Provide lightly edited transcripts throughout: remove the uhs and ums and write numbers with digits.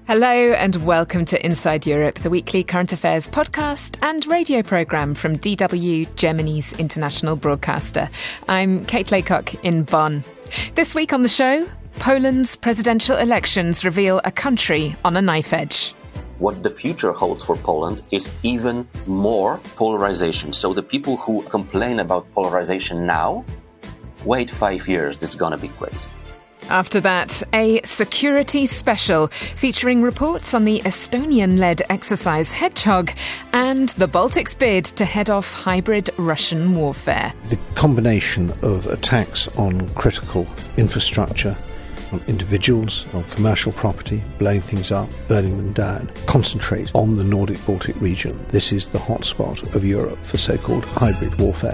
Hello and welcome to Inside Europe, the weekly current affairs podcast and radio programme from DW, Germany's international broadcaster. I'm Kate Laycock in Bonn. This week on the show, Poland's presidential elections reveal a country on a knife edge. What the future holds for Poland is even more polarization. So the people who complain about polarization now, wait 5 years, it's going to be great. After that, a security special featuring reports on the Estonian-led exercise Hedgehog and the Baltic's bid to head off hybrid Russian warfare. The combination of attacks on critical infrastructure, on individuals, on commercial property, blowing things up, burning them down, concentrate on the Nordic-Baltic region. This is the hotspot of Europe for so-called hybrid warfare.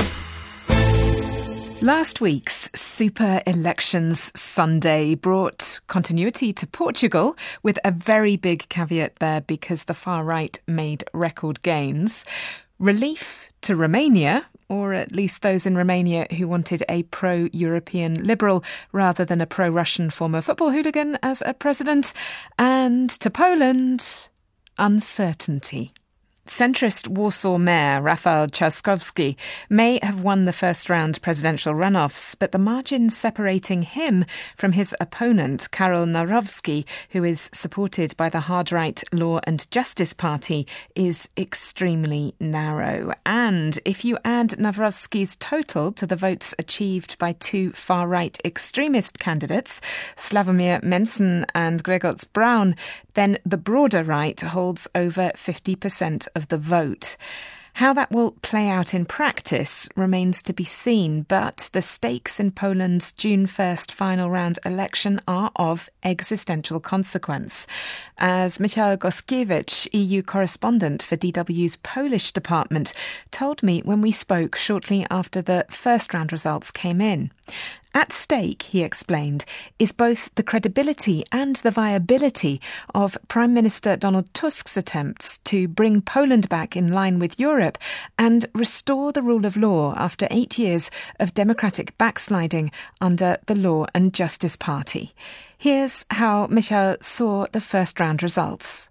Last week's Super Elections Sunday brought continuity to Portugal, with a very big caveat there because the far right made record gains. Relief to Romania, or at least those in Romania who wanted a pro-European liberal rather than a pro-Russian former football hooligan as a president. And to Poland, uncertainty. Centrist Warsaw Mayor Rafał Trzaskowski may have won the first-round presidential runoffs, but the margin separating him from his opponent, Karol Nawrocki, who is supported by the hard-right Law and Justice Party, is extremely narrow. And if you add Nawrocki's total to the votes achieved by two far-right extremist candidates, Sławomir Mencen and Grzegorz Braun, then the broader right holds over 50% of the vote. How that will play out in practice remains to be seen, but the stakes in Poland's June 1st final round election are of existential consequence. As Michał Goskiewicz, EU correspondent for DW's Polish department, told me when we spoke shortly after the first round results came in. At stake, he explained, is both the credibility and the viability of Prime Minister Donald Tusk's attempts to bring Poland back in line with Europe and restore the rule of law after 8 years of democratic backsliding under the Law and Justice Party. Here's how Michał saw the first round results.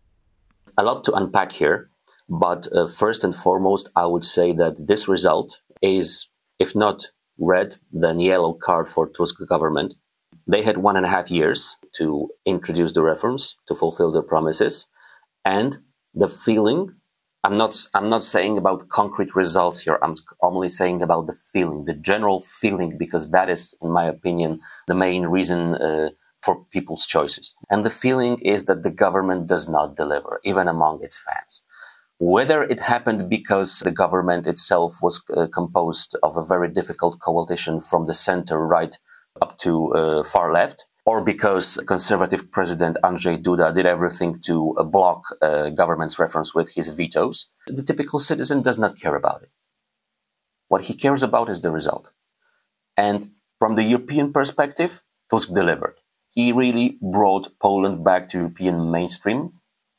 A lot to unpack here, but first and foremost, I would say that this result is, if not red, then yellow card for Tusk government. They had 1.5 years to introduce the reforms, to fulfill their promises. And the feeling, I'm not saying about concrete results here, I'm only saying about the feeling, the general feeling, because that is, in my opinion, the main reason for people's choices. And the feeling is that the government does not deliver, even among its fans. Whether it happened because the government itself was composed of a very difficult coalition from the center-right up to far left, or because conservative president Andrzej Duda did everything to block government's reforms with his vetoes, the typical citizen does not care about it. What he cares about is the result. And from the European perspective, Tusk delivered. He really brought Poland back to European mainstream,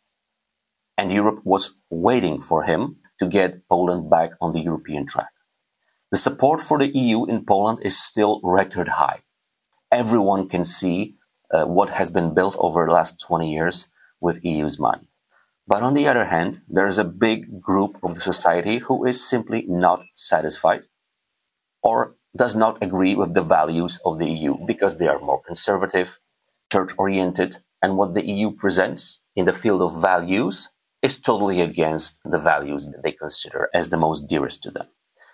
and Europe was waiting for him to get Poland back on the European track. The support for the EU in Poland is still record high. Everyone can see what has been built over the last 20 years with EU's money. But on the other hand, there is a big group of the society who is simply not satisfied or does not agree with the values of the EU because they are more conservative, church-oriented, and what the EU presents in the field of values is totally against the values that they consider as the most dearest to them.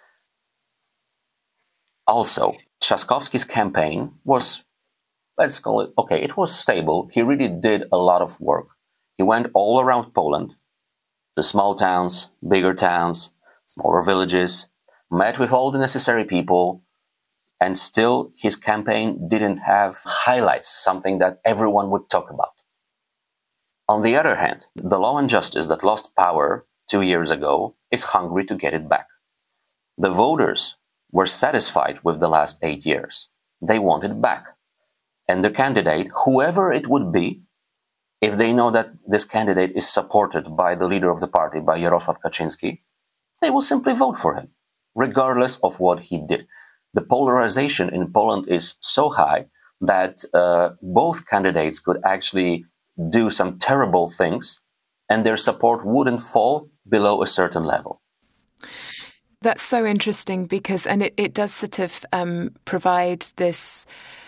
Also, Trzaskowski's campaign was, let's call it, okay, it was stable. He really did a lot of work. He went all around Poland, to small towns, bigger towns, smaller villages, met with all the necessary people, and still his campaign didn't have highlights, something that everyone would talk about. On the other hand, the Law and Justice that lost power 2 years ago is hungry to get it back. The voters were satisfied with the last 8 years. They want it back. And the candidate, whoever it would be, if they know that this candidate is supported by the leader of the party, by Jarosław Kaczyński, they will simply vote for him, regardless of what he did. The polarization in Poland is so high that both candidates could actually do some terrible things, and their support wouldn't fall below a certain level. That's so interesting because, and it does sort of provide this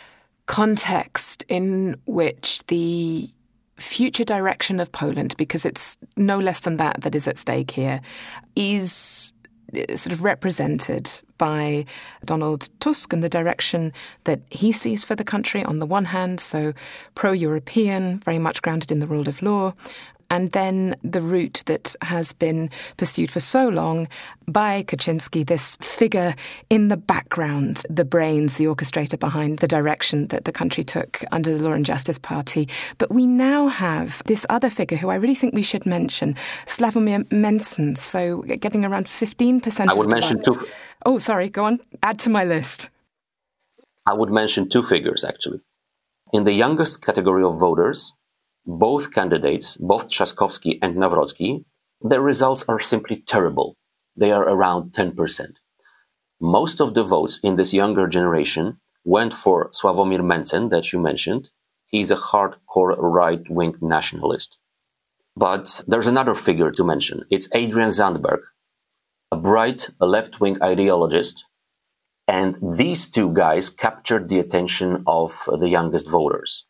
context in which the future direction of Poland, because it's no less than that is at stake here, is sort of represented by Donald Tusk and the direction that he sees for the country on the one hand, so pro-European, very much grounded in the rule of law, and then the route that has been pursued for so long by Kaczynski, this figure in the background, the brains, the orchestrator behind the direction that the country took under the Law and Justice Party. But we now have this other figure who I really think we should mention, Sławomir Mencen, so getting around 15%. I would mention two. Oh, sorry, go on. Add to my list. I would mention two figures, actually. In the youngest category of voters, both candidates, both Trzaskowski and Nawrocki, their results are simply terrible. They are around 10%. Most of the votes in this younger generation went for Sławomir Mencen, that you mentioned. He's a hardcore right-wing nationalist. But there's another figure to mention. It's Adrian Zandberg, a bright left-wing ideologist. And these two guys captured the attention of the youngest voters.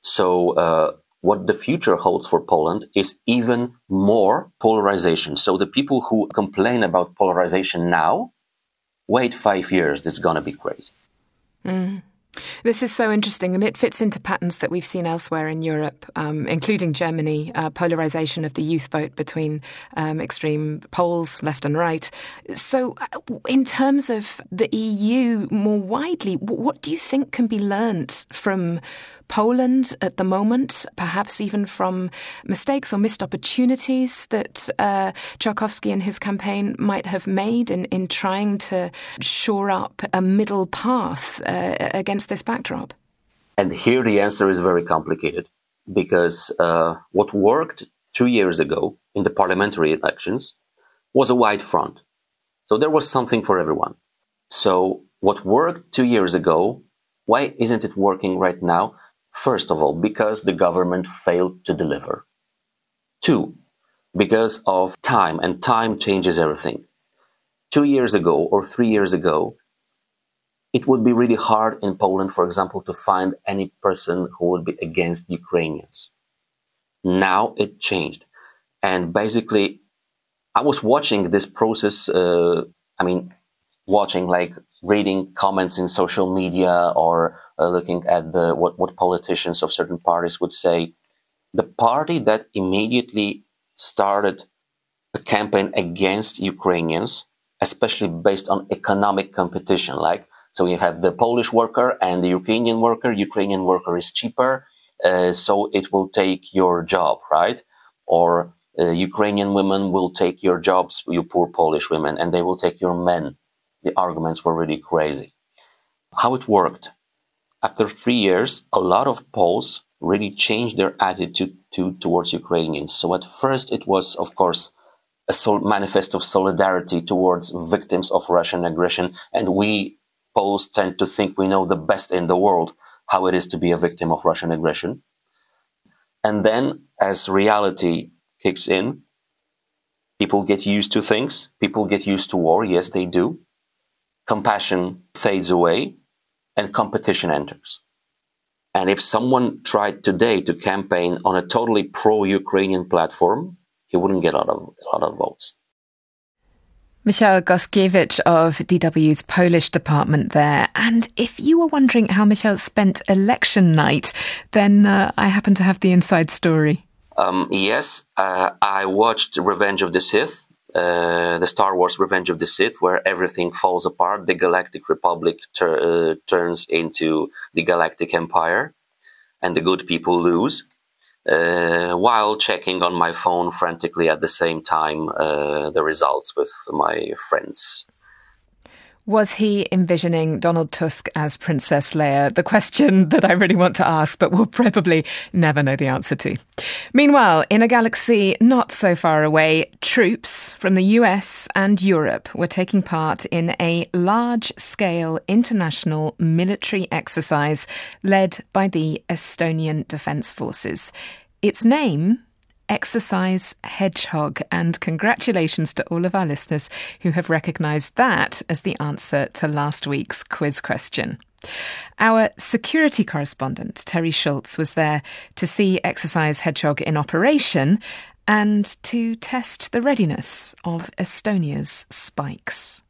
So what the future holds for Poland is even more polarization. So the people who complain about polarization now, wait 5 years, it's going to be crazy. Mm. This is so interesting, and it fits into patterns that we've seen elsewhere in Europe, including Germany, polarization of the youth vote between extreme poles, left and right. So in terms of the EU more widely, what do you think can be learnt from Poland at the moment, perhaps even from mistakes or missed opportunities that Trzaskowski and his campaign might have made in trying to shore up a middle path against this backdrop? And here the answer is very complicated, because what worked 2 years ago in the parliamentary elections was a wide front. So there was something for everyone. So what worked 2 years ago, why isn't it working right now? First of all, because the government failed to deliver. 2, because of time, and time changes everything. 2 years ago or 3 years ago, it would be really hard in Poland, for example, to find any person who would be against Ukrainians. Now it changed. And basically, I was watching this process, reading comments in social media or looking at what politicians of certain parties would say. The party that immediately started a campaign against Ukrainians, especially based on economic competition, so you have the Polish worker and the Ukrainian worker is cheaper, so it will take your job, right? Or Ukrainian women will take your jobs, you poor Polish women, and they will take your men. The arguments were really crazy. How it worked? After 3 years, a lot of Poles really changed their attitude towards Ukrainians. So at first it was, of course, a manifest of solidarity towards victims of Russian aggression. And we Poles tend to think we know the best in the world how it is to be a victim of Russian aggression. And then as reality kicks in, people get used to things. People get used to war. Yes, they do. Compassion fades away and competition enters. And if someone tried today to campaign on a totally pro-Ukrainian platform, he wouldn't get a lot of votes. Michał Gąskiewicz of DW's Polish department there. And if you were wondering how Michał spent election night, then I happen to have the inside story. Yes, I watched Revenge of the Sith, the Star Wars Revenge of the Sith, where everything falls apart. The Galactic Republic turns into the Galactic Empire, and the good people lose. While checking on my phone frantically at the same time the results with my friends. Was he envisioning Donald Tusk as Princess Leia? The question that I really want to ask, but we'll probably never know the answer to. Meanwhile, in a galaxy not so far away, troops from the US and Europe were taking part in a large-scale international military exercise led by the Estonian Defence Forces. Its name, Exercise Hedgehog, and congratulations to all of our listeners who have recognised that as the answer to last week's quiz question. Our security correspondent, Terry Schultz, was there to see Exercise Hedgehog in operation and to test the readiness of Estonia's spikes.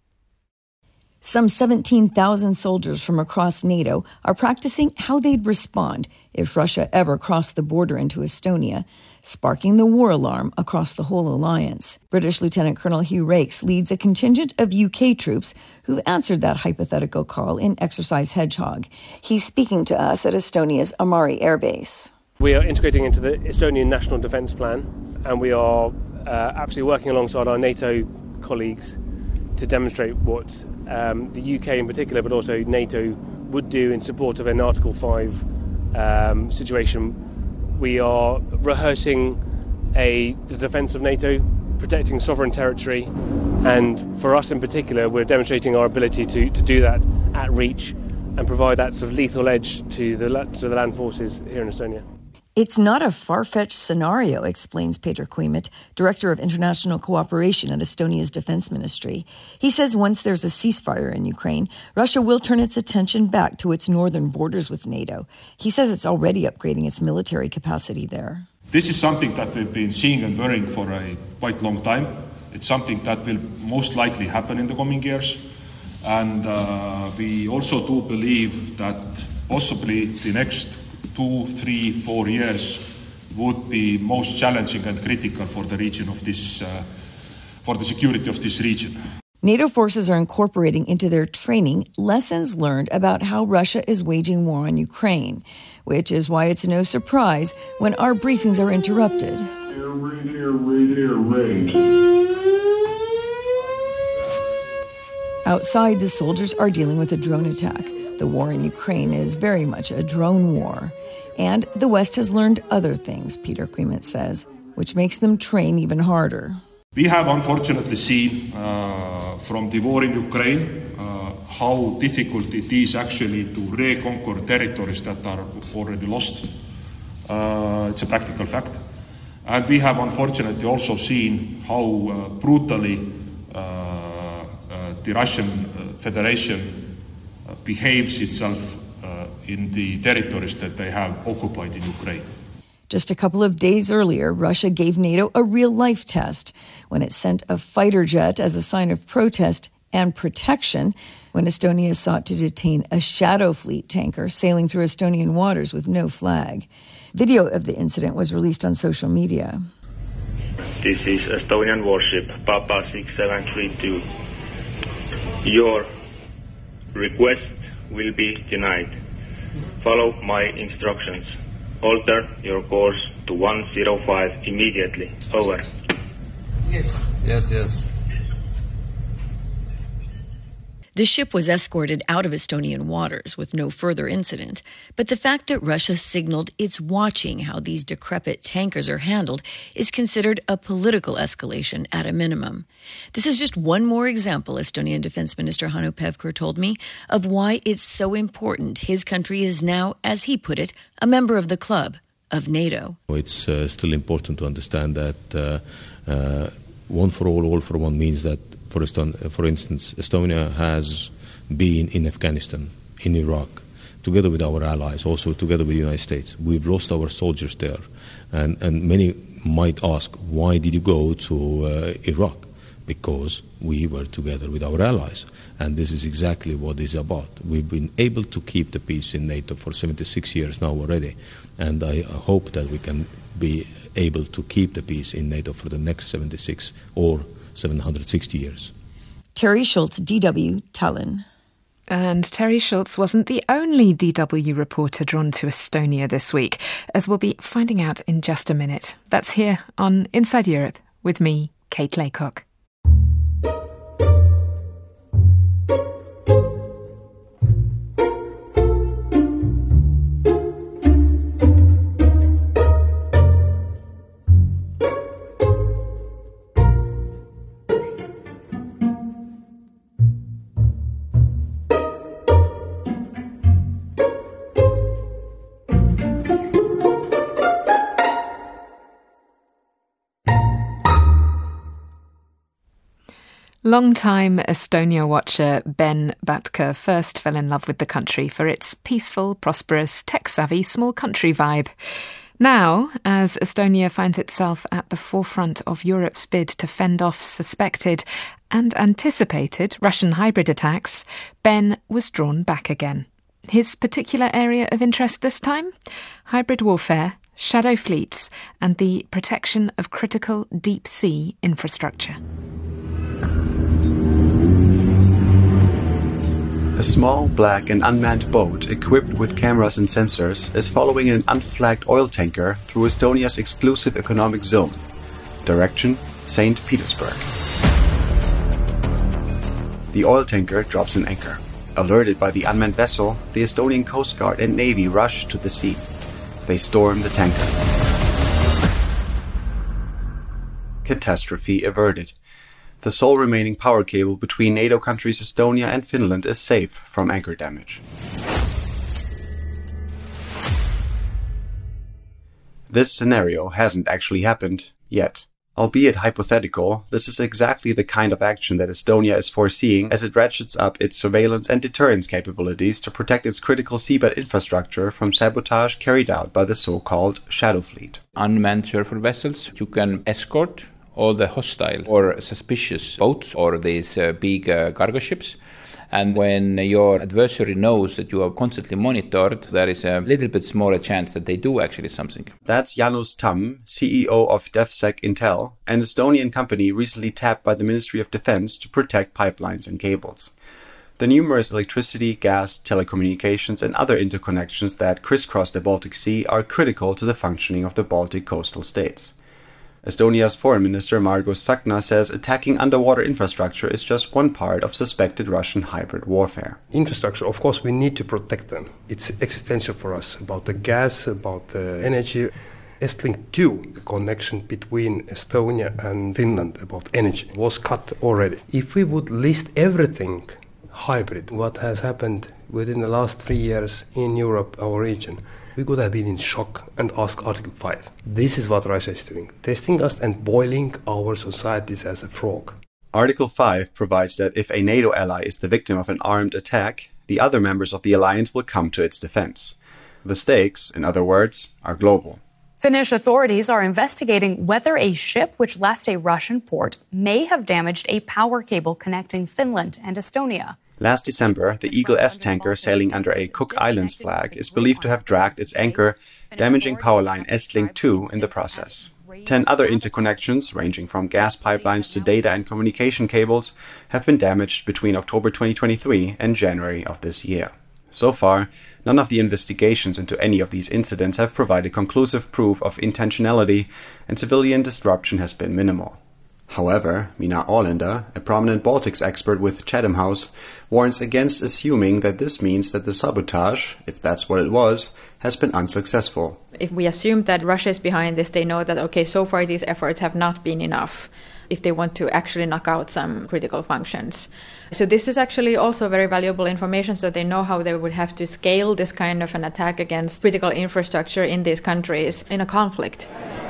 Some 17,000 soldiers from across NATO are practicing how they'd respond if Russia ever crossed the border into Estonia, sparking the war alarm across the whole alliance. British Lieutenant Colonel Hugh Rakes leads a contingent of UK troops who answered that hypothetical call in Exercise Hedgehog. He's speaking to us at Estonia's Amari Air Base. We are integrating into the Estonian National Defence Plan, and we are absolutely working alongside our NATO colleagues to demonstrate what the UK in particular, but also NATO, would do in support of an Article 5 situation. We are rehearsing the defence of NATO, protecting sovereign territory, and for us in particular, we're demonstrating our ability to do that at reach and provide that sort of lethal edge to the land forces here in Estonia. It's not a far-fetched scenario, explains Peter Kuimet, Director of International Cooperation at Estonia's Defense Ministry. He says once there's a ceasefire in Ukraine, Russia will turn its attention back to its northern borders with NATO. He says it's already upgrading its military capacity there. This is something that we've been seeing and worrying for a quite long time. It's something that will most likely happen in the coming years. And we also do believe that possibly the next 2, 3, 4 years would be most challenging and critical for the region of this, for the security of this region. NATO forces are incorporating into their training lessons learned about how Russia is waging war on Ukraine, which is why it's no surprise when our briefings are interrupted. Outside, the soldiers are dealing with a drone attack. The war in Ukraine is very much a drone war. And the West has learned other things, Peter Kuimet says, which makes them train even harder. We have unfortunately seen from the war in Ukraine how difficult it is actually to reconquer territories that are already lost. It's a practical fact. And we have unfortunately also seen how brutally the Russian Federation behaves itself in the territories that they have occupied in Ukraine. Just a couple of days earlier, Russia gave NATO a real-life test when it sent a fighter jet as a sign of protest and protection when Estonia sought to detain a Shadow Fleet tanker sailing through Estonian waters with no flag. Video of the incident was released on social media. This is Estonian warship Papa 6732. Your request will be denied. Follow my instructions. Alter your course to 105 immediately. Over. Yes. Yes. The ship was escorted out of Estonian waters with no further incident, but the fact that Russia signaled it's watching how these decrepit tankers are handled is considered a political escalation at a minimum. This is just one more example, Estonian Defense Minister Hannu Pevkur told me, of why it's so important his country is now, as he put it, a member of the club, of NATO. It's still important to understand that one for all for one means that for instance, Estonia has been in Afghanistan, in Iraq, together with our allies, also together with the United States. We've lost our soldiers there. And many might ask, why did you go to Iraq? Because we were together with our allies. And this is exactly what it's about. We've been able to keep the peace in NATO for 76 years now already. And I hope that we can be able to keep the peace in NATO for the next 76 or 760 years. Terry Schultz, DW, Tallinn. And Terry Schultz wasn't the only DW reporter drawn to Estonia this week, as we'll be finding out in just a minute. That's here on Inside Europe with me, Kate Laycock. Long-time Estonia watcher Ben Batka first fell in love with the country for its peaceful, prosperous, tech-savvy small country vibe. Now, as Estonia finds itself at the forefront of Europe's bid to fend off suspected and anticipated Russian hybrid attacks, Ben was drawn back again. His particular area of interest this time? Hybrid warfare, shadow fleets, and the protection of critical deep-sea infrastructure. A small, black and unmanned boat equipped with cameras and sensors is following an unflagged oil tanker through Estonia's exclusive economic zone. Direction, St. Petersburg. The oil tanker drops an anchor. Alerted by the unmanned vessel, the Estonian Coast Guard and Navy rush to the scene. They storm the tanker. Catastrophe averted. The sole remaining power cable between NATO countries Estonia and Finland is safe from anchor damage. This scenario hasn't actually happened yet. Albeit hypothetical, this is exactly the kind of action that Estonia is foreseeing as it ratchets up its surveillance and deterrence capabilities to protect its critical seabed infrastructure from sabotage carried out by the so-called Shadow Fleet. Unmanned surfer vessels, you can escort all the hostile or suspicious boats or these big cargo ships. And when your adversary knows that you are constantly monitored, there is a little bit smaller chance that they do actually something. That's Jaanus Tamm, CEO of DefSec Intel, an Estonian company recently tapped by the Ministry of Defense to protect pipelines and cables. The numerous electricity, gas, telecommunications and other interconnections that crisscross the Baltic Sea are critical to the functioning of the Baltic coastal states. Estonia's Foreign Minister Margus Tsahkna says attacking underwater infrastructure is just one part of suspected Russian hybrid warfare. Infrastructure, of course, we need to protect them. It's existential for us, about the gas, about the energy. Estlink 2, the connection between Estonia and Finland about energy, was cut already. If we would list everything hybrid, what has happened within the last 3 years in Europe, our region, we could have been in shock and asked Article 5. This is what Russia is doing, testing us and boiling our societies as a frog. Article 5 provides that if a NATO ally is the victim of an armed attack, the other members of the alliance will come to its defense. The stakes, in other words, are global. Finnish authorities are investigating whether a ship which left a Russian port may have damaged a power cable connecting Finland and Estonia. Last December, the Eagle S tanker sailing under a Cook Islands flag is believed to have dragged its anchor, damaging powerline Estlink 2 in the process. 10 other interconnections, ranging from gas pipelines to data and communication cables, have been damaged between October 2023 and January of this year. So far, none of the investigations into any of these incidents have provided conclusive proof of intentionality, and civilian disruption has been minimal. However, Mina Orlander, a prominent Baltics expert with Chatham House, warns against assuming that this means that the sabotage, if that's what it was, has been unsuccessful. If we assume that Russia is behind this, they know that, okay, so far these efforts have not been enough if they want to actually knock out some critical functions. So this is actually also very valuable information, so they know how they would have to scale this kind of an attack against critical infrastructure in these countries in a conflict.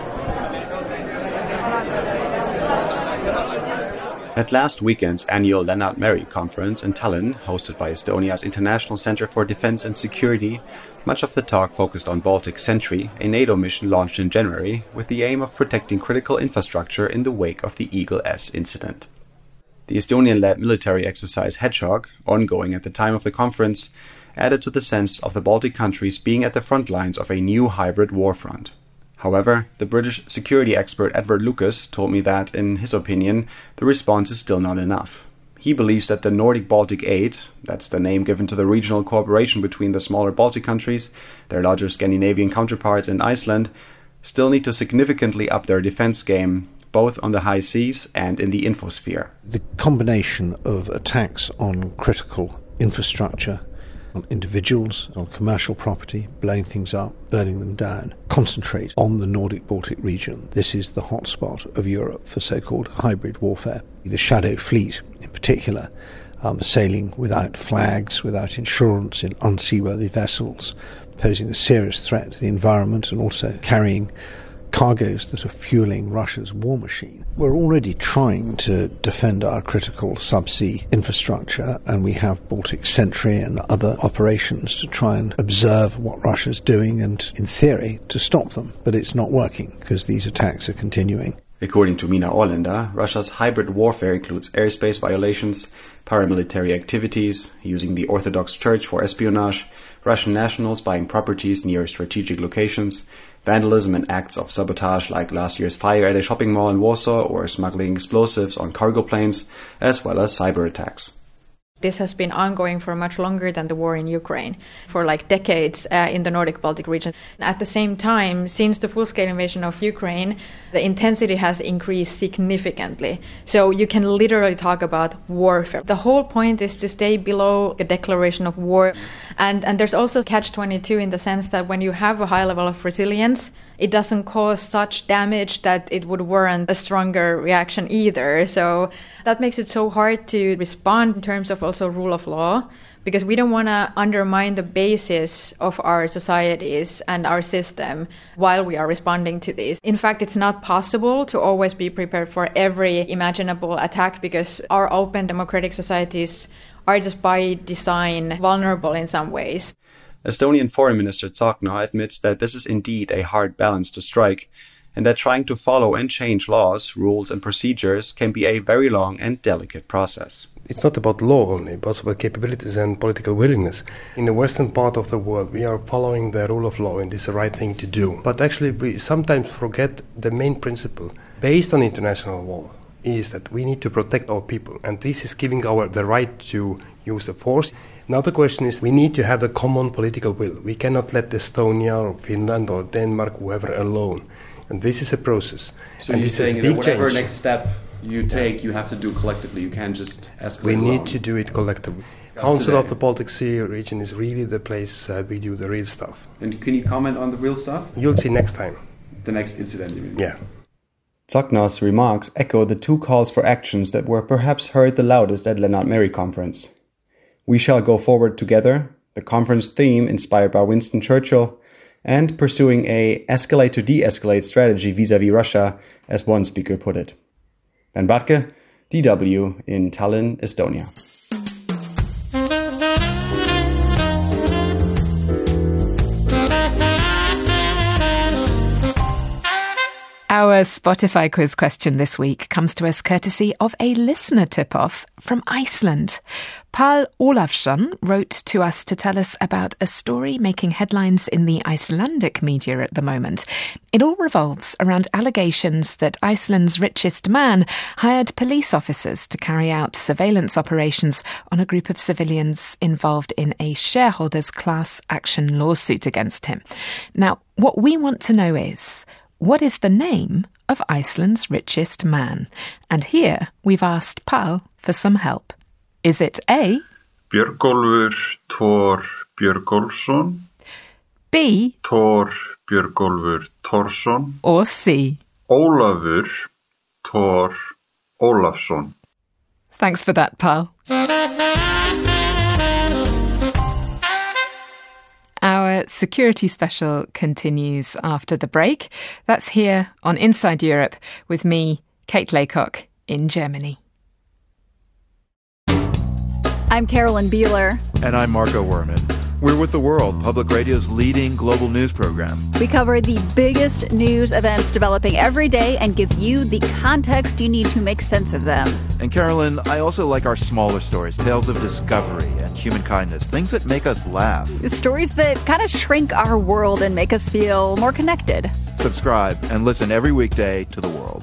At last weekend's annual Lennart Meri conference in Tallinn, hosted by Estonia's International Center for Defense and Security, much of the talk focused on Baltic Sentry, a NATO mission launched in January with the aim of protecting critical infrastructure in the wake of the Eagle S incident. The Estonian-led military exercise Hedgehog, ongoing at the time of the conference, added to the sense of the Baltic countries being at the front lines of a new hybrid war front. However, the British security expert Edward Lucas told me that, in his opinion, the response is still not enough. He believes that the Nordic-Baltic 8, that's the name given to the regional cooperation between the smaller Baltic countries, their larger Scandinavian counterparts and Iceland, still need to significantly up their defense game, both on the high seas and in the infosphere. The combination of attacks on critical infrastructure, on individuals, on commercial property, blowing things up, burning them down, concentrate on the Nordic-Baltic region. This is the hotspot of Europe for so-called hybrid warfare. The Shadow Fleet, in particular, sailing without flags, without insurance in unseaworthy vessels, posing a serious threat to the environment and also carrying cargoes that are fueling Russia's war machine. We're already trying to defend our critical subsea infrastructure, and we have Baltic Sentry and other operations to try and observe what Russia's doing and, in theory, to stop them. But it's not working because these attacks are continuing. According to Mina Orlander, Russia's hybrid warfare includes airspace violations, paramilitary activities, using the Orthodox Church for espionage, Russian nationals buying properties near strategic locations, vandalism and acts of sabotage like last year's fire at a shopping mall in Warsaw or smuggling explosives on cargo planes, as well as cyber attacks. This has been ongoing for much longer than the war in Ukraine, for like decades in the Nordic-Baltic region. At the same time, since the full-scale invasion of Ukraine, the intensity has increased significantly. So you can literally talk about warfare. The whole point is to stay below a declaration of war. And there's also catch-22 in the sense that when you have a high level of resilience, it doesn't cause such damage that it would warrant a stronger reaction either. So that makes it so hard to respond in terms of also rule of law, because we don't want to undermine the basis of our societies and our system while we are responding to this. In fact, it's not possible to always be prepared for every imaginable attack, because our open democratic societies are just by design vulnerable in some ways. Estonian Foreign Minister Tsahkna admits that this is indeed a hard balance to strike, and that trying to follow and change laws, rules and procedures can be a very long and delicate process. It's not about law only, but also about capabilities and political willingness. In the western part of the world, we are following the rule of law, and it's the right thing to do. But actually, we sometimes forget the main principle based on international law is that we need to protect our people, and this is giving the right to use the force. Now the question is, we need to have a common political will. We cannot let Estonia or Finland or Denmark, whoever, alone. And this is a process. So and you're this saying is a big that whatever change. next step you take, you have to do collectively. You can't just escalate We need alone. to do it collectively. Council of the Baltic Sea region is really the place we do the real stuff. And can you comment on the real stuff? You'll see next time. The next incident, you mean? Yeah. Tsahkna's remarks echo the two calls for actions that were perhaps heard the loudest at Lennart Meri conference. We shall go forward together, the conference theme inspired by Winston Churchill, and pursuing a escalate to de-escalate strategy vis-à-vis Russia, as one speaker put it. Ben Batke, DW in Tallinn, Estonia. Our Spotify quiz question this week comes to us courtesy of a listener tip-off from Iceland. Pál Ólafsson wrote to us to tell us about a story making headlines in the Icelandic media at the moment. It all revolves around allegations that Iceland's richest man hired police officers to carry out surveillance operations on a group of civilians involved in a shareholders' class action lawsuit against him. Now, what we want to know is, what is the name of Iceland's richest man? And here we've asked Pál for some help. Is it A, Björgólfur Thor Björgólfsson, B, Thor Björgólfur Thorsson, or C, Ólafur Thor Ólafsson? Thanks for that, Pál. Our security special continues after the break. That's here on Inside Europe with me, Kate Laycock, in Germany. I'm Carolyn Beeler. And I'm Marco Werman. We're with The World, Public Radio's leading global news program. We cover the biggest news events developing every day and give you the context you need to make sense of them. And Carolyn, I also like our smaller stories, tales of discovery and human kindness, things that make us laugh. Stories that kind of shrink our world and make us feel more connected. Subscribe and listen every weekday to The World.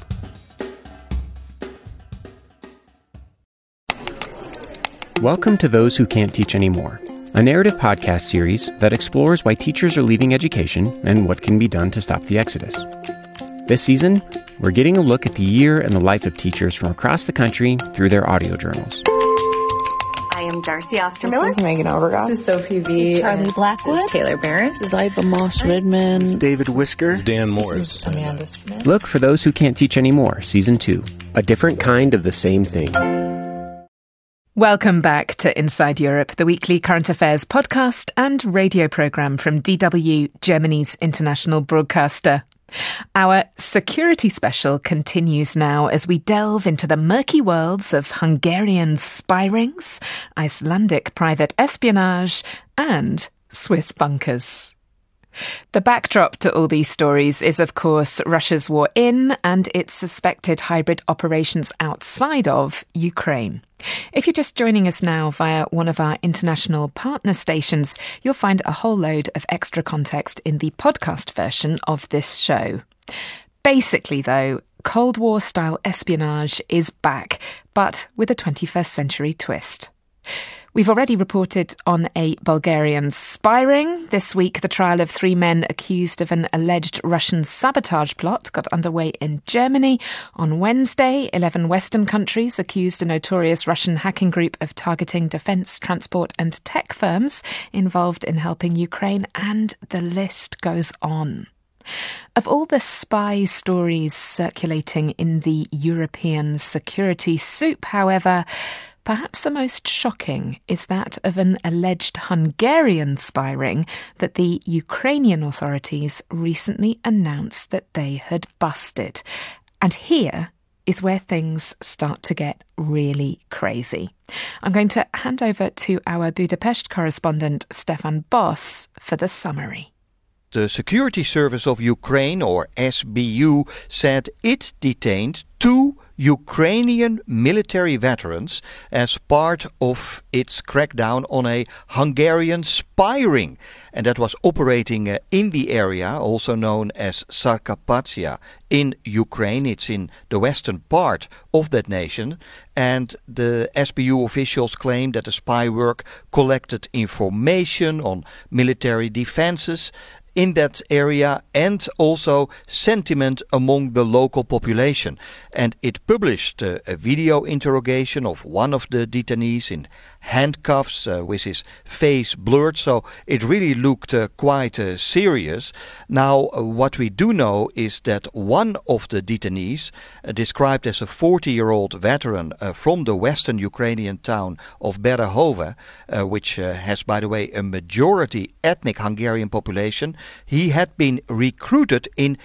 Welcome to Those Who Can't Teach Anymore, a narrative podcast series that explores why teachers are leaving education and what can be done to stop the exodus. This season, we're getting a look at the year and the life of teachers from across the country through their audio journals. I am Darcy Ostermiller. This is Megan Overgaard. This is Sophie V. This is Charlie Blackwood. This is Taylor Barrett. This is Iva Moss Redman. This is David Whisker. Dan Morris. This is Amanda Smith. Look for Those Who Can't Teach Anymore, Season 2, a different kind of the same thing. Welcome back to Inside Europe, the weekly current affairs podcast and radio programme from DW, Germany's international broadcaster. Our security special continues now as we delve into the murky worlds of Hungarian spy rings, Icelandic private espionage, and Swiss bunkers. The backdrop to all these stories is, of course, Russia's war in and its suspected hybrid operations outside of Ukraine. If you're just joining us now via one of our international partner stations, you'll find a whole load of extra context in the podcast version of this show. Basically, though, Cold War-style espionage is back, but with a 21st century twist. We've already reported on a Bulgarian spy ring. This week, the trial of 3 men accused of an alleged Russian sabotage plot got underway in Germany. On Wednesday, 11 Western countries accused a notorious Russian hacking group of targeting defence, transport and tech firms involved in helping Ukraine, and the list goes on. Of all the spy stories circulating in the European security soup, however, perhaps the most shocking is that of an alleged Hungarian spy ring that the Ukrainian authorities recently announced that they had busted. And here is where things start to get really crazy. I'm going to hand over to our Budapest correspondent Stefan Boss for the summary. The Security Service of Ukraine, or SBU, said it detained 2 Ukrainian military veterans as part of its crackdown on a Hungarian spy ring, and that was operating in the area, also known as Sarkapatia, in Ukraine. It's in the western part of that nation, and the SBU officials claim that the spy work collected information on military defenses in that area and also sentiment among the local population. And it published a video interrogation of one of the detainees in handcuffs with his face blurred, so it really looked quite serious. Now, what we do know is that one of the detainees, described as a 40-year-old veteran from the western Ukrainian town of Berehove, which has, by the way, a majority ethnic Hungarian population, he had been recruited in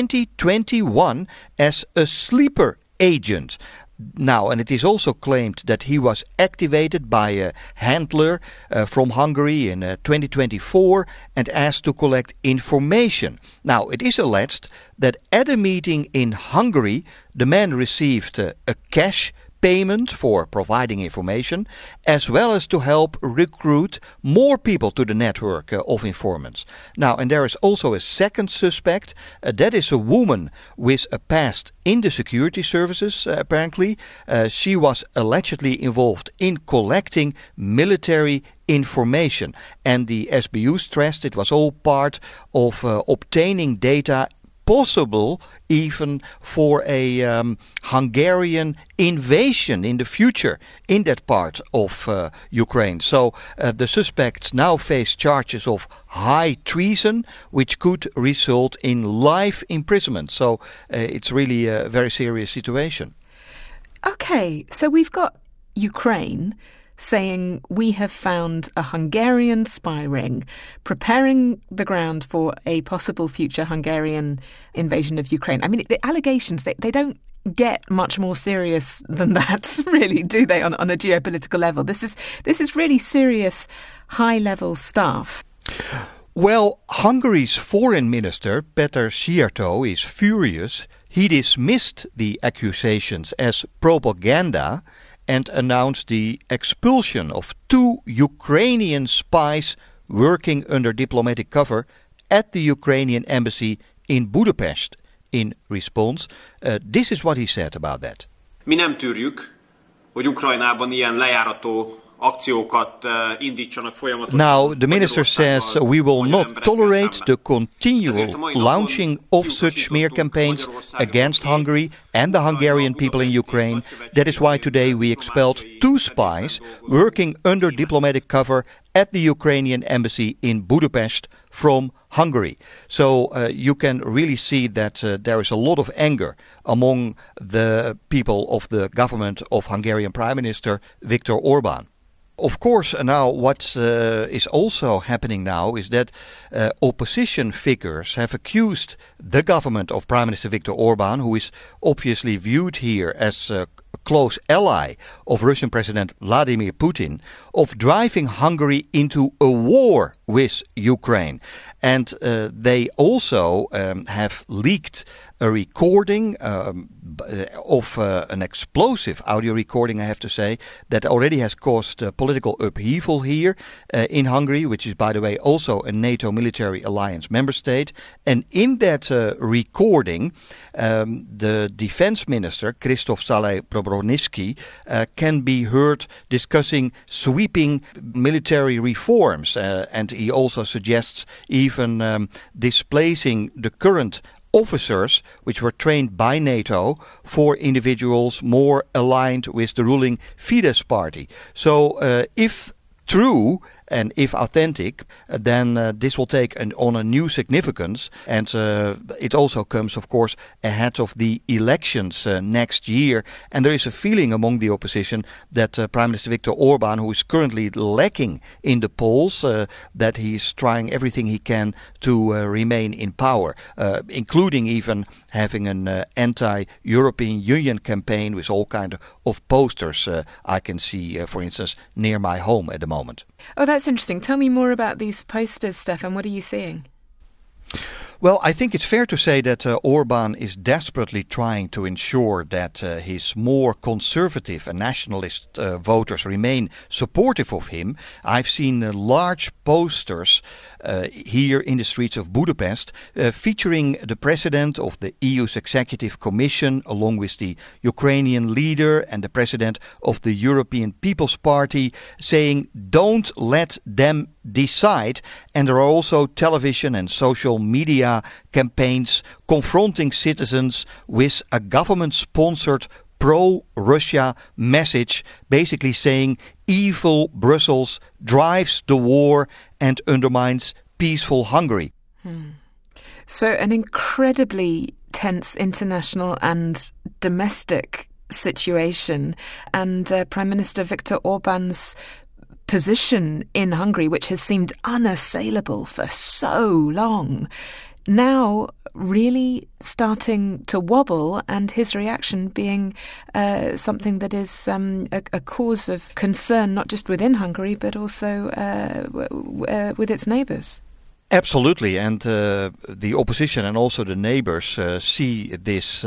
2021 as a sleeper agent. Now, and it is also claimed that he was activated by a handler from Hungary in 2024 and asked to collect information. Now, it is alleged that at a meeting in Hungary, the man received a cash payment for providing information, as well as to help recruit more people to the network of informants. Now, and there is also a second suspect. That is a woman with a past in the security services, apparently. She was allegedly involved in collecting military information. And the SBU stressed it was all part of obtaining data, possible even for a Hungarian invasion in the future in that part of Ukraine. So the suspects now face charges of high treason, which could result in life imprisonment. So it's really a very serious situation. Okay, so we've got Ukraine saying we have found a Hungarian spy ring, preparing the ground for a possible future Hungarian invasion of Ukraine. I mean, the allegations, they don't get much more serious than that, really, do they, on a geopolitical level? This is really serious, high-level stuff. Well, Hungary's foreign minister, Péter Szijjártó, is furious. He dismissed the accusations as propaganda and announced the expulsion of 2 Ukrainian spies working under diplomatic cover at the Ukrainian embassy in Budapest. In response, this is what he said about that. Mi nem tűrjük, hogy Ukrajnában ilyen lejárató akciókat indítsanak folyamatosan. Now, the minister says we will not tolerate the continual launching of such smear campaigns against Hungary and the Hungarian people in Ukraine. That is why today we expelled 2 spies working under diplomatic cover at the Ukrainian embassy in Budapest from Hungary. So you can really see that there is a lot of anger among the people of the government of Hungarian Prime Minister Viktor Orbán. Of course, now what is also happening now is that opposition figures have accused the government of Prime Minister Viktor Orban, who is obviously viewed here as a close ally of Russian President Vladimir Putin, of driving Hungary into a war with Ukraine. And they also have leaked a recording of an explosive audio recording, I have to say, that already has caused political upheaval here in Hungary, which is, by the way, also a NATO military alliance member state. And in that recording, the defense minister, Krzysztof Salai-Probroniski, can be heard discussing sweeping military reforms. And he also suggests even displacing the current officers which were trained by NATO for individuals more aligned with the ruling Fidesz party. So if true and if authentic, then this will take on a new significance. And it also comes, of course, ahead of the elections next year. And there is a feeling among the opposition that Prime Minister Viktor Orban, who is currently lacking in the polls, that he's trying everything he can to remain in power, including even having an anti-European Union campaign with all kinds of posters I can see, for instance, near my home at the moment. Oh, that's interesting. Tell me more about these posters, Stefan. What are you seeing? Well, I think it's fair to say that Orban is desperately trying to ensure that his more conservative and nationalist voters remain supportive of him. I've seen large posters here in the streets of Budapest featuring the president of the EU's Executive Commission, along with the Ukrainian leader and the president of the European People's Party, saying, "Don't let them decide." And there are also television and social media campaigns confronting citizens with a government-sponsored pro-Russia message, basically saying evil Brussels drives the war and undermines peaceful Hungary. So an incredibly tense international and domestic situation, and Prime Minister Viktor Orban's position in Hungary, which has seemed unassailable for so long, now really starting to wobble, and his reaction being something that is a cause of concern, not just within Hungary, but also with its neighbours. Absolutely, and the opposition and also the neighbours see this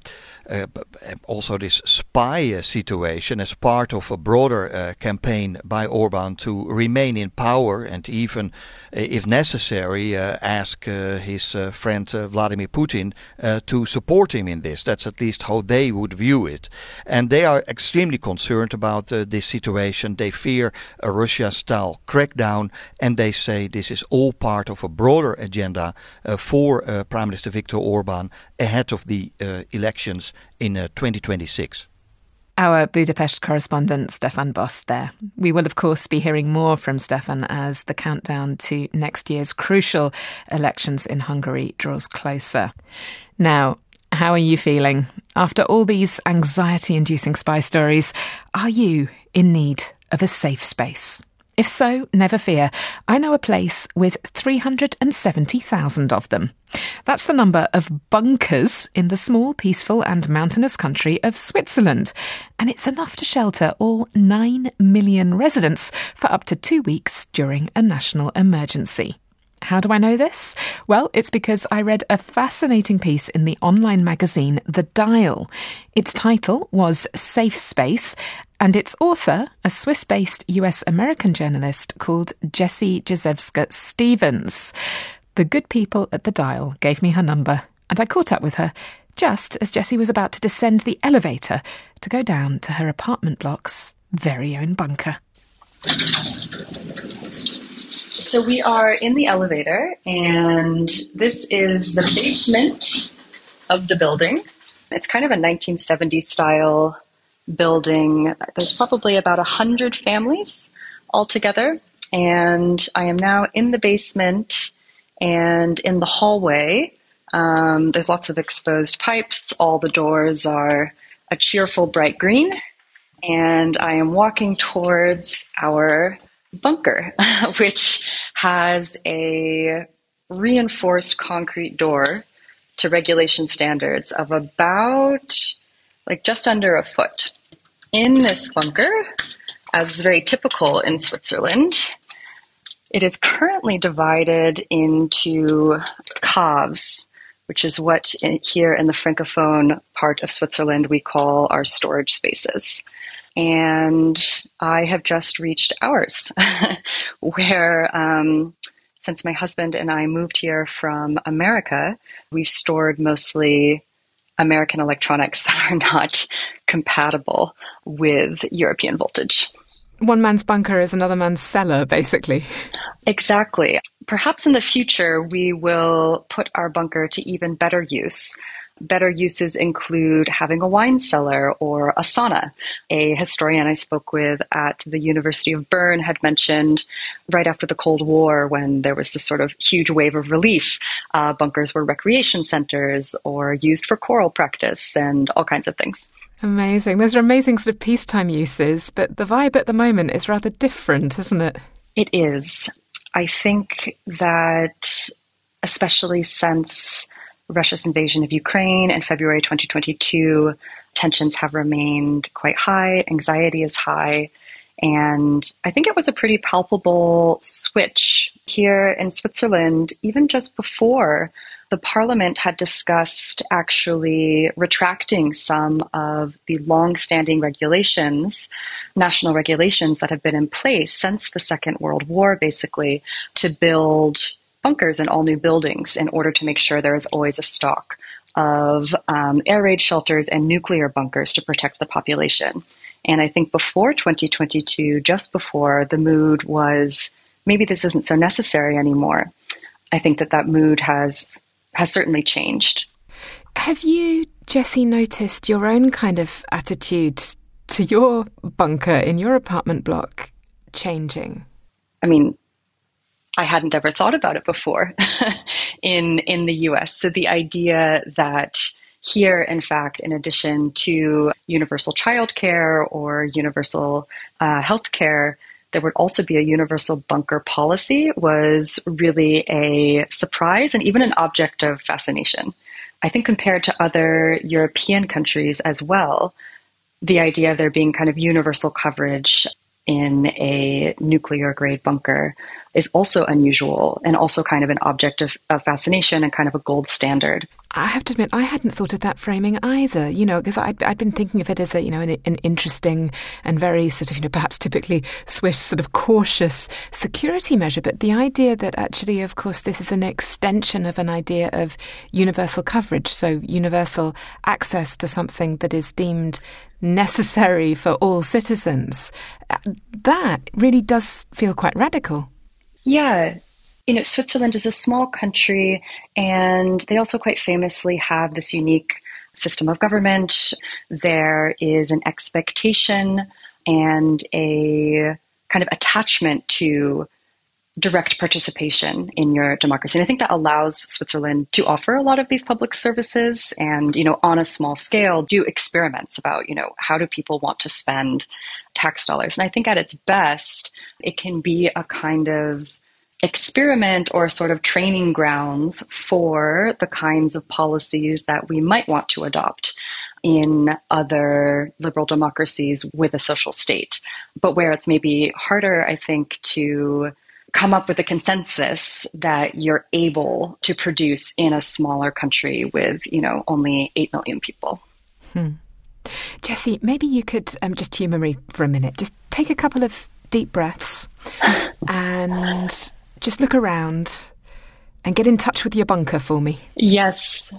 also this spy situation as part of a broader campaign by Orban to remain in power and even, if necessary, ask his friend Vladimir Putin to support him in this. That's at least how they would view it. And they are extremely concerned about this situation. They fear a Russia-style crackdown, and they say this is all part of a broader agenda for Prime Minister Viktor Orban ahead of the elections in 2026. Our Budapest correspondent Stefan Boss there. We will, of course, be hearing more from Stefan as the countdown to next year's crucial elections in Hungary draws closer. Now, how are you feeling? After all these anxiety-inducing spy stories, are you in need of a safe space? If so, never fear. I know a place with 370,000 of them. That's the number of bunkers in the small, peaceful and mountainous country of Switzerland. And it's enough to shelter all 9 million residents for up to 2 weeks during a national emergency. How do I know this? Well, it's because I read a fascinating piece in the online magazine The Dial. Its title was Safe Space, and its author, a Swiss-based US-American journalist called Jessie Jezewska-Stevens. The good people at The Dial gave me her number, and I caught up with her just as Jessie was about to descend the elevator to go down to her apartment block's very own bunker. So we are in the elevator, and this is the basement of the building. It's kind of a 1970s style building. There's probably about 100 families altogether, and I am now in the basement and in the hallway. There's lots of exposed pipes. All the doors are a cheerful bright green, and I am walking towards our bunker, which has a reinforced concrete door to regulation standards of about just under a foot. In this bunker, as is very typical in Switzerland, it is currently divided into caves, which is what here in the Francophone part of Switzerland we call our storage spaces. And I have just reached ours, where since my husband and I moved here from America, we've stored mostly American electronics that are not compatible with European voltage. One man's bunker is another man's cellar, basically. Exactly. Perhaps in the future, we will put our bunker to even better use. Better uses include having a wine cellar or a sauna. A historian I spoke with at the University of Bern had mentioned right after the Cold War, when there was this sort of huge wave of relief, bunkers were recreation centers or used for choral practice and all kinds of things. Amazing. Those are amazing sort of peacetime uses, but the vibe at the moment is rather different, isn't it? It is. I think that especially since Russia's invasion of Ukraine in February 2022, tensions have remained quite high, anxiety is high, and I think it was a pretty palpable switch here in Switzerland, even just before the parliament had discussed actually retracting some of the long-standing regulations, national regulations that have been in place since the Second World War, basically, to build bunkers in all new buildings in order to make sure there is always a stock of air raid shelters and nuclear bunkers to protect the population. And I think before 2022, just before, the mood was, maybe this isn't so necessary anymore. I think that mood has certainly changed. Have you, Jessie, noticed your own kind of attitude to your bunker in your apartment block changing? I mean, I hadn't ever thought about it before in the US. So the idea that here, in fact, in addition to universal childcare or universal health care, there would also be a universal bunker policy was really a surprise and even an object of fascination. I think compared to other European countries as well, the idea of there being kind of universal coverage in a nuclear grade bunker is also unusual and also kind of an object of fascination and kind of a gold standard. I have to admit, I hadn't thought of that framing either, because I'd been thinking of it as an interesting and very sort of, perhaps typically Swiss sort of cautious security measure. But the idea that actually, of course, this is an extension of an idea of universal coverage, so universal access to something that is deemed necessary for all citizens, that really does feel quite radical. Yeah. Switzerland is a small country, and they also quite famously have this unique system of government. There is an expectation and a kind of attachment to direct participation in your democracy. And I think that allows Switzerland to offer a lot of these public services and, on a small scale, do experiments about, how do people want to spend tax dollars. And I think at its best, it can be a kind of experiment or sort of training grounds for the kinds of policies that we might want to adopt in other liberal democracies with a social state, but where it's maybe harder, I think, to come up with a consensus that you're able to produce in a smaller country with, only 8 million people. Jessie, maybe you could just humour me for a minute. Just take a couple of deep breaths and just look around and get in touch with your bunker for me. Yes.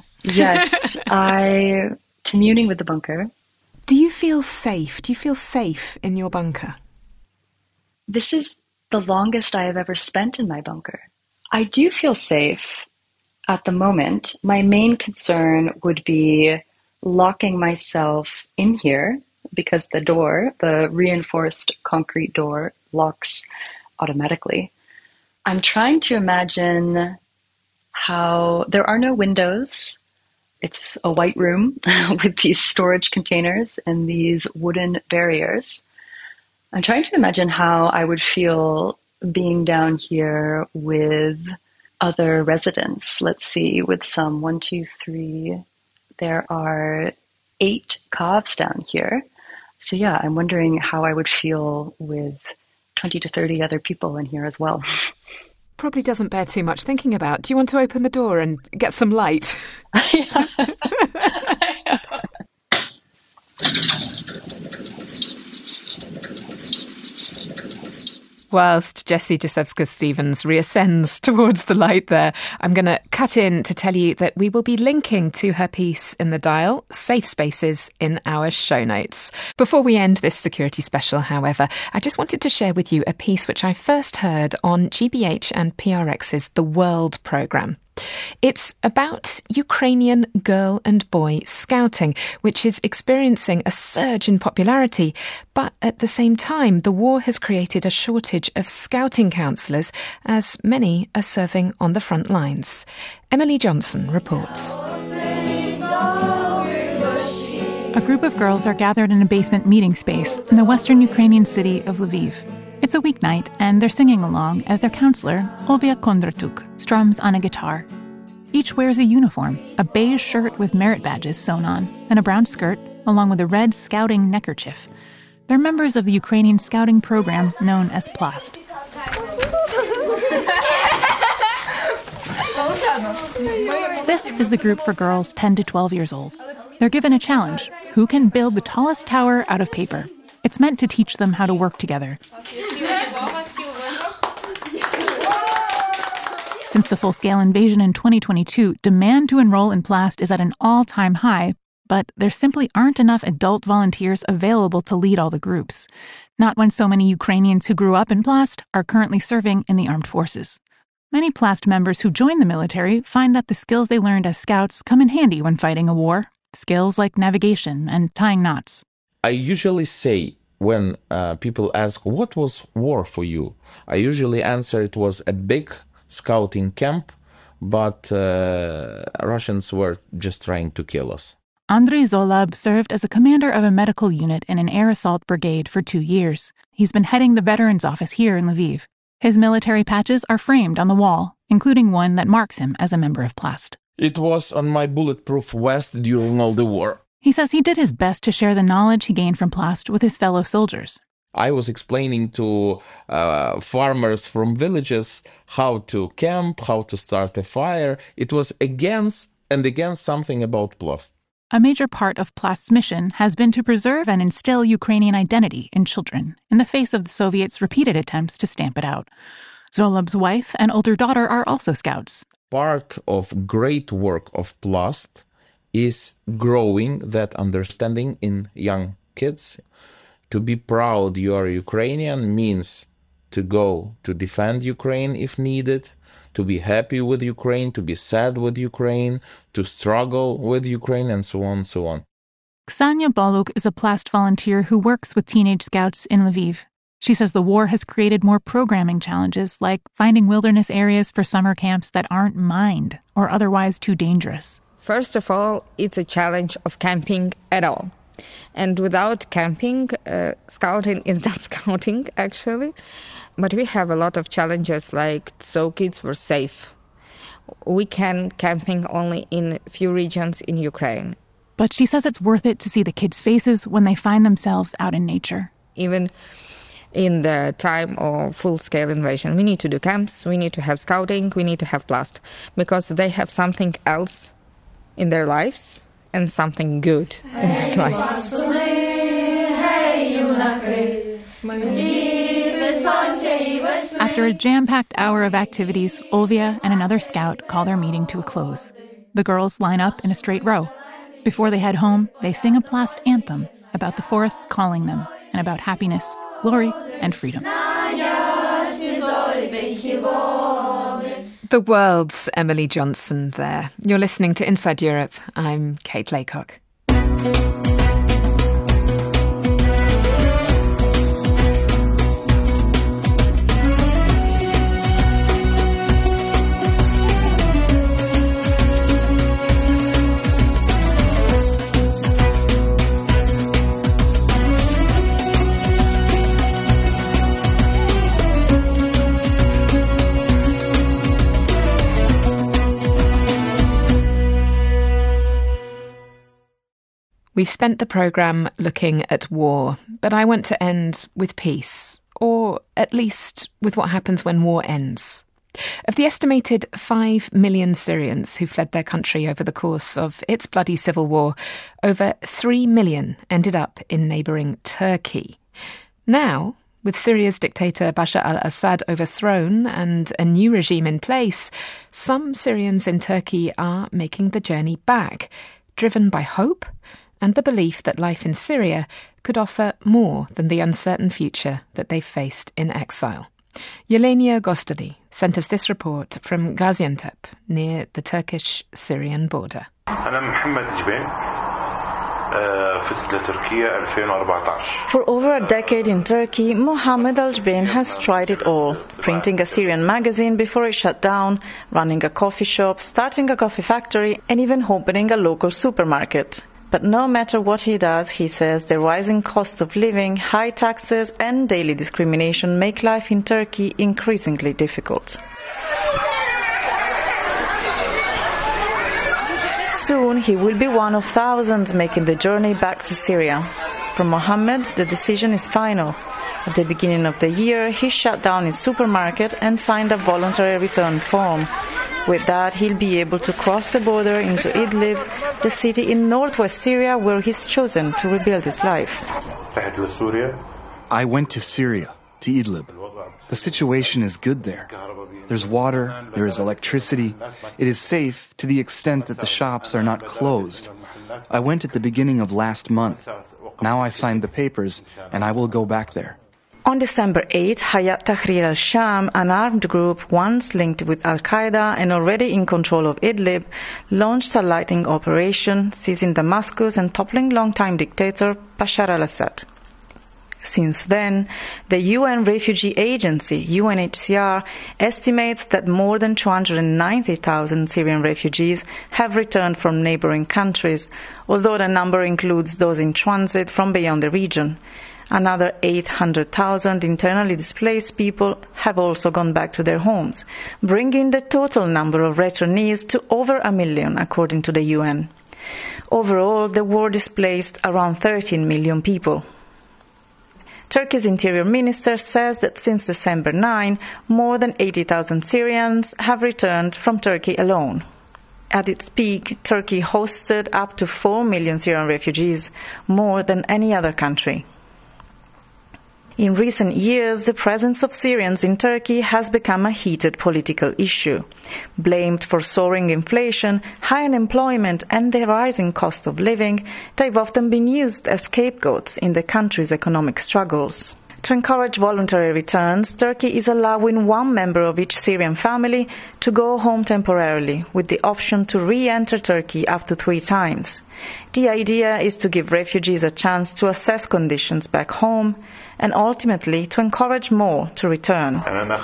I'm communing with the bunker. Do you feel safe? Do you feel safe in your bunker? This is the longest I have ever spent in my bunker. I do feel safe at the moment. My main concern would be locking myself in here because the reinforced concrete door, locks automatically. I'm trying to imagine how there are no windows It's a white room with these storage containers and these wooden barriers. I'm trying to imagine how I would feel being down here with other residents. Let's see, with some 1, 2, 3, there are 8 calves down here. So yeah, I'm wondering how I would feel with 20 to 30 other people in here as well. Probably doesn't bear too much thinking about. Do you want to open the door and get some light? Whilst Jessie Jasewska-Stevens reascends towards the light there, I'm going to cut in to tell you that we will be linking to her piece in the Dial, Safe Spaces, in our show notes. Before we end this security special, however, I just wanted to share with you a piece which I first heard on GBH and PRX's The World programme. It's about Ukrainian girl and boy scouting, which is experiencing a surge in popularity. But at the same time, the war has created a shortage of scouting counsellors, as many are serving on the front lines. Emily Johnson reports. A group of girls are gathered in a basement meeting space in the western Ukrainian city of Lviv. It's a weeknight, and they're singing along as their counselor, Olvia Kondratuk, strums on a guitar. Each wears a uniform, a beige shirt with merit badges sewn on, and a brown skirt, along with a red scouting neckerchief. They're members of the Ukrainian scouting program known as Plast. This is the group for girls 10 to 12 years old. They're given a challenge: who can build the tallest tower out of paper? It's meant to teach them how to work together. Since the full-scale invasion in 2022, demand to enroll in Plast is at an all-time high, but there simply aren't enough adult volunteers available to lead all the groups. Not when so many Ukrainians who grew up in Plast are currently serving in the armed forces. Many Plast members who join the military find that the skills they learned as scouts come in handy when fighting a war. Skills like navigation and tying knots. I usually say, when people ask, what was war for you? I usually answer it was a big scouting camp, but Russians were just trying to kill us. Andrei Zolab served as a commander of a medical unit in an air assault brigade for 2 years. He's been heading the Veterans Office here in Lviv. His military patches are framed on the wall, including one that marks him as a member of Plast. It was on my bulletproof vest during all the war. He says he did his best to share the knowledge he gained from Plast with his fellow soldiers. I was explaining to farmers from villages how to camp, how to start a fire. It was against something about Plast. A major part of Plast's mission has been to preserve and instill Ukrainian identity in children in the face of the Soviets' repeated attempts to stamp it out. Zolab's wife and older daughter are also scouts. Part of great work of Plast is growing that understanding in young kids. To be proud you are Ukrainian means to go to defend Ukraine if needed, to be happy with Ukraine, to be sad with Ukraine, to struggle with Ukraine, and so on and so on. Ksania Boluk is a Plast volunteer who works with teenage scouts in Lviv. She says the war has created more programming challenges, like finding wilderness areas for summer camps that aren't mined or otherwise too dangerous. First of all, it's a challenge of camping at all. And without camping, scouting is not scouting, actually. But we have a lot of challenges, like so kids were safe. We can camping only in few regions in Ukraine. But she says it's worth it to see the kids' faces when they find themselves out in nature. Even in the time of full-scale invasion, we need to do camps, we need to have scouting, we need to have Plast, because they have something else in their lives and something good in their lives. After a jam-packed hour of activities, Olvia and another scout call their meeting to a close. The girls line up in a straight row. Before they head home, they sing a Plast anthem about the forests calling them and about happiness, glory, and freedom. The world's Emily Johnson there. You're listening to Inside Europe. I'm Kate Laycock. We've spent the programme looking at war, but I want to end with peace, or at least with what happens when war ends. Of the estimated 5 million Syrians who fled their country over the course of its bloody civil war, over 3 million ended up in neighbouring Turkey. Now, with Syria's dictator Bashar al-Assad overthrown and a new regime in place, some Syrians in Turkey are making the journey back, driven by hope and the belief that life in Syria could offer more than the uncertain future that they've faced in exile. Yelenia Gostoli sent us this report from Gaziantep, near the Turkish-Syrian border. For over a decade in Turkey, Mohammed Al-Jbein has tried it all, printing a Syrian magazine before it shut down, running a coffee shop, starting a coffee factory, and even opening a local supermarket. But no matter what he does, he says the rising cost of living, high taxes, and daily discrimination make life in Turkey increasingly difficult. Soon he will be one of thousands making the journey back to Syria. For Mohammed, the decision is final. At the beginning of the year, he shut down his supermarket and signed a voluntary return form. With that, he'll be able to cross the border into Idlib, the city in northwest Syria where he's chosen to rebuild his life. I went to Syria, to Idlib. The situation is good there. There's water, there is electricity. It is safe to the extent that the shops are not closed. I went at the beginning of last month. Now I signed the papers, and I will go back there. On December 8, Hayat Tahrir al-Sham, an armed group once linked with al-Qaeda and already in control of Idlib, launched a lightning operation, seizing Damascus and toppling longtime dictator Bashar al-Assad. Since then, the UN Refugee Agency, UNHCR, estimates that more than 290,000 Syrian refugees have returned from neighboring countries, although the number includes those in transit from beyond the region. Another 800,000 internally displaced people have also gone back to their homes, bringing the total number of returnees to over 1 million, according to the UN. Overall, the war displaced around 13 million people. Turkey's interior minister says that since December 9, more than 80,000 Syrians have returned from Turkey alone. At its peak, Turkey hosted up to 4 million Syrian refugees, more than any other country. In recent years, the presence of Syrians in Turkey has become a heated political issue. Blamed for soaring inflation, high unemployment, and the rising cost of living, they've often been used as scapegoats in the country's economic struggles. To encourage voluntary returns, Turkey is allowing one member of each Syrian family to go home temporarily, with the option to re-enter Turkey up to 3 times. The idea is to give refugees a chance to assess conditions back home, and ultimately to encourage more to return.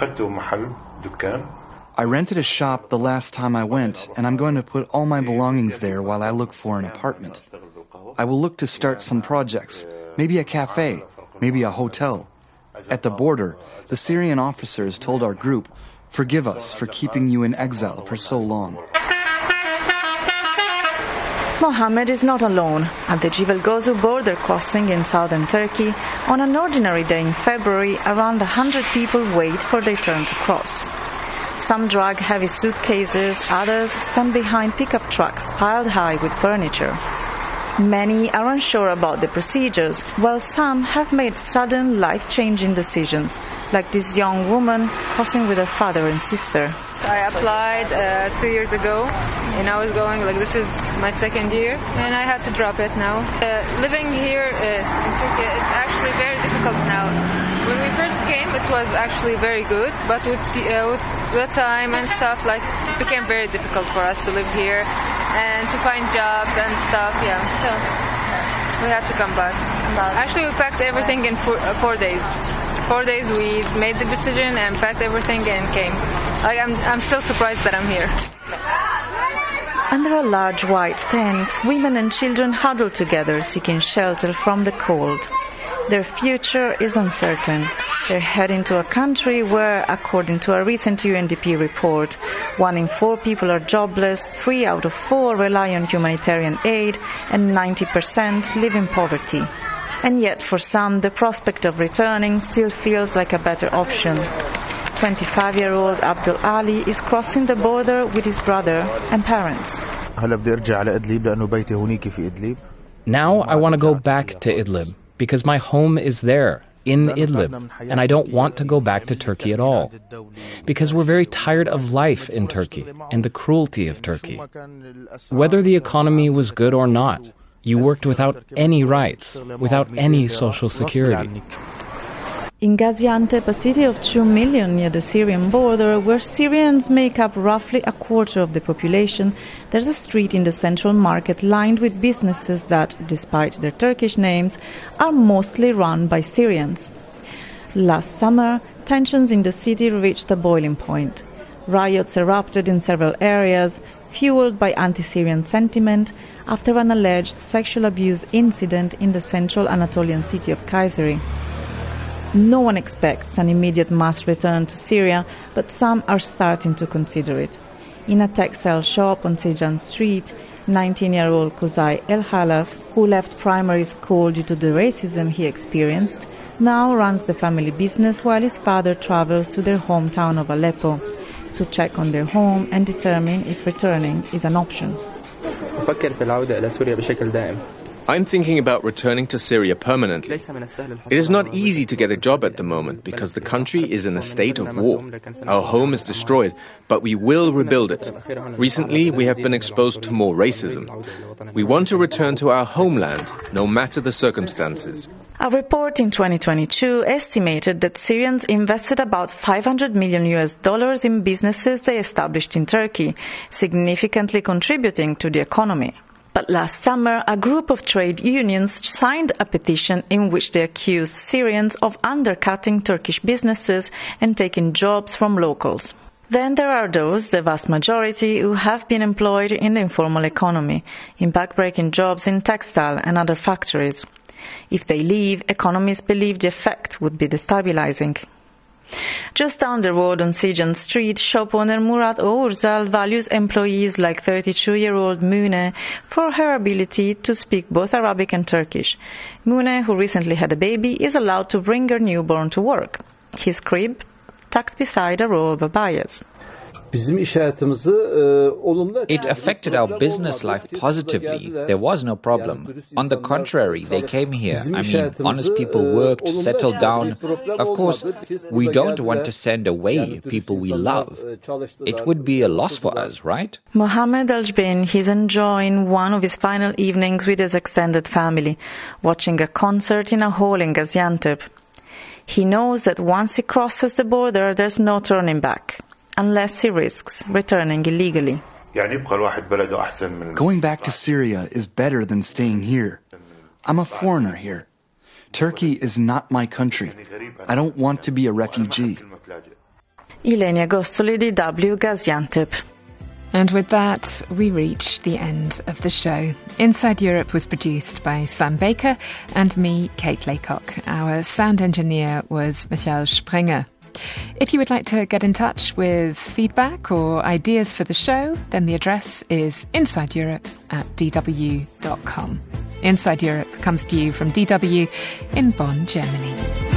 I rented a shop the last time I went, and I'm going to put all my belongings there while I look for an apartment. I will look to start some projects, maybe a cafe, maybe a hotel. At the border, the Syrian officers told our group, "Forgive us for keeping you in exile for so long." Mohammed is not alone. At the Jibel Gozu border crossing in southern Turkey, on an ordinary day in February, around 100 people wait for their turn to cross. Some drag heavy suitcases, others stand behind pickup trucks piled high with furniture. Many are unsure about the procedures, while some have made sudden life-changing decisions, like this young woman crossing with her father and sister. I applied 3 years ago, and I was going, this is my second year, and I had to drop it now. Living here in Turkey, it's actually very difficult now. When we first came, it was actually very good, but with the time and stuff, it became very difficult for us to live here and to find jobs and stuff, so we had to come back. Actually, we packed everything in 4 days. 4 days we made the decision and packed everything and came. I'm still surprised that I'm here. Under a large white tent, women and children huddle together, seeking shelter from the cold. Their future is uncertain. They're heading to a country where, according to a recent UNDP report, 1 in 4 people are jobless, 3 out of 4 rely on humanitarian aid, and 90% live in poverty. And yet, for some, the prospect of returning still feels like a better option. 25-year-old Abdul Ali is crossing the border with his brother and parents. Now I want to go back to Idlib because my home is there, in Idlib, and I don't want to go back to Turkey at all. Because we're very tired of life in Turkey and the cruelty of Turkey. Whether the economy was good or not, you worked without any rights, without any social security. In Gaziantep, a city of 2 million near the Syrian border, where Syrians make up roughly a quarter of the population, there's a street in the central market lined with businesses that, despite their Turkish names, are mostly run by Syrians. Last summer, tensions in the city reached a boiling point. Riots erupted in several areas, fueled by anti-Syrian sentiment, after an alleged sexual abuse incident in the central Anatolian city of Kayseri. No one expects an immediate mass return to Syria, but some are starting to consider it. In a textile shop on Sejan Street, 19-year-old Kuzai El-Halaf, who left primary school due to the racism he experienced, now runs the family business while his father travels to their hometown of Aleppo to check on their home and determine if returning is an option. I'm thinking about returning to Syria permanently. It is not easy to get a job at the moment because the country is in a state of war. Our home is destroyed, but we will rebuild it. Recently, we have been exposed to more racism. We want to return to our homeland, no matter the circumstances. A report in 2022 estimated that Syrians invested about $500 million in businesses they established in Turkey, significantly contributing to the economy. But last summer, a group of trade unions signed a petition in which they accused Syrians of undercutting Turkish businesses and taking jobs from locals. Then there are those, the vast majority, who have been employed in the informal economy, in backbreaking jobs in textile and other factories. If they leave, economists believe the effect would be destabilizing. Just down the road on Sejan Street, shop owner Murat Ourzal values employees like 32-year-old Mune for her ability to speak both Arabic and Turkish. Mune, who recently had a baby, is allowed to bring her newborn to work. His crib, tucked beside a row of abayas. It affected our business life positively. There was no problem. On the contrary, they came here. Honest people worked, settled down. Of course, we don't want to send away people we love. It would be a loss for us, right? Mohammed Al-Jbain is enjoying one of his final evenings with his extended family, watching a concert in a hall in Gaziantep. He knows that once he crosses the border, there's no turning back, unless he risks returning illegally. Going back to Syria is better than staying here. I'm a foreigner here. Turkey is not my country. I don't want to be a refugee. Ilenia Gossoli, DW, Gaziantep. And with that, we reach the end of the show. Inside Europe was produced by Sam Baker and me, Kate Laycock. Our sound engineer was Michael Springer. If you would like to get in touch with feedback or ideas for the show, then the address is insideeurope@dw.com. Inside Europe comes to you from DW in Bonn, Germany.